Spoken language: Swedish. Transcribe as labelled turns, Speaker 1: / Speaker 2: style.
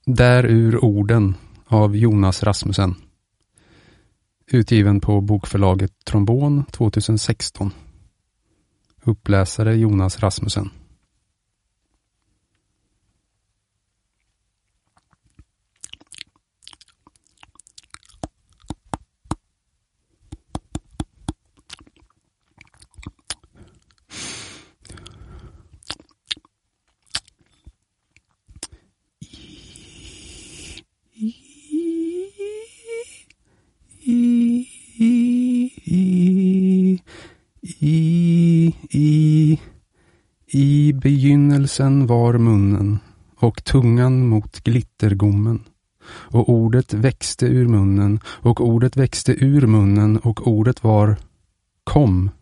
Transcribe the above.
Speaker 1: Där ur orden av Jonas Rasmussen. Utgiven på bokförlaget Trombon 2016. Uppläsare Jonas Rasmussen. I begynnelsen var munnen och tungan mot glittergommen. Och ordet växte ur munnen och ordet växte ur munnen och ordet var kom.